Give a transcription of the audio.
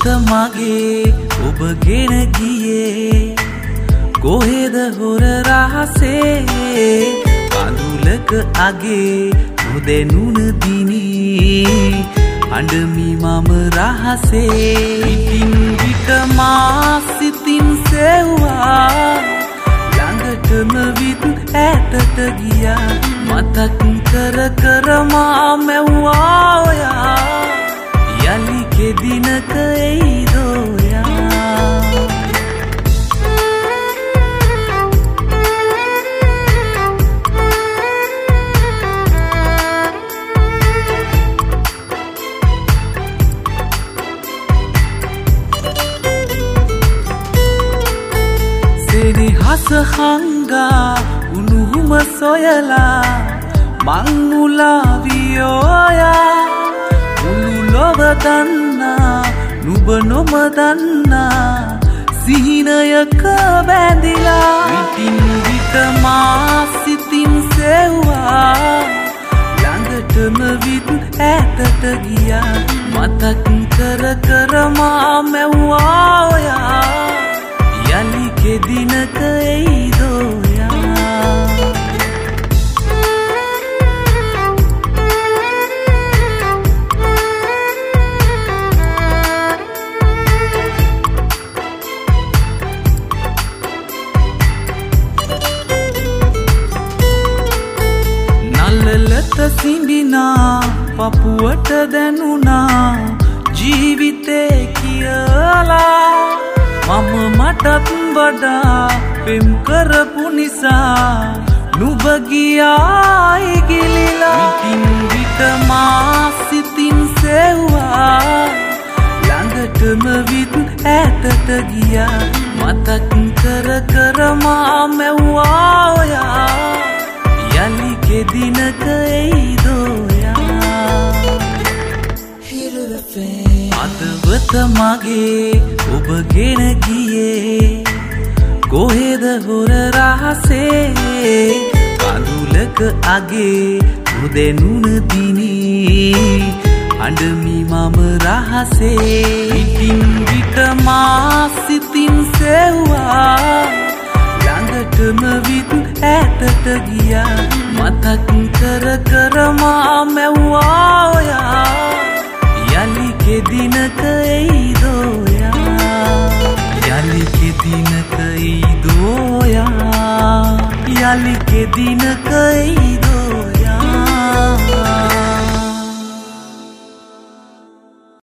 මගේ ඔබ ගෙන ගියේ කොහෙද හොර රහසේ කඳුලක අගේ නොදැනුණ දිනේ අඬමි මම රහසේ පිටින් පිට මා සිතින් සෙව්වා ළඟටම විත් ඈතට ගියා මතක් කර කර මා මැව්වා ඔයා යලි කෙදිනක එයිද ඔයා හස හංගා උණුහුම සොයලා මං උලාවියෝයා මුළු ලොව දන්නා නුඹ නොම දන්නා සිහිනයක බැඳිලා විටින් විට මා සිතින් සෙව්වා ළඟටම විත් ඈතට ගියා මතක් කර කර මා මැව්වා ඔයා යලි කෙදිනක එයිද ඔයා නළලට සිඹිනා පපුවට දැනුණා ජීවිතේ කියලා මම මටත් වඩා පෙම් කරපු නිසා නුඹ ගියායි ගිලිලා විටින් විට මා සිතින් සෙව්වා ළඟටම විත් ඈතට ගියා මතක් කර කර මා මැව්වා ඔයා යලි කෙදිනක එයිද ඔයා අදවත මගේ ඔබ ගෙන ගියේ කොහෙද හොර රහසේ කඳුලක අගේ නොදැනුණ දිනේ අඬමි මම රහසේ පිටින් විට මා සිතින් සෙව්වා ළඟටම විත් ඈතට ගියා මතක් කර කර මා මැව්වා ඔයා යලි කෙදිනක එයිද ඔයා යලි කෙදිනක එයිද ඔයා යලි කෙදිනක එයිද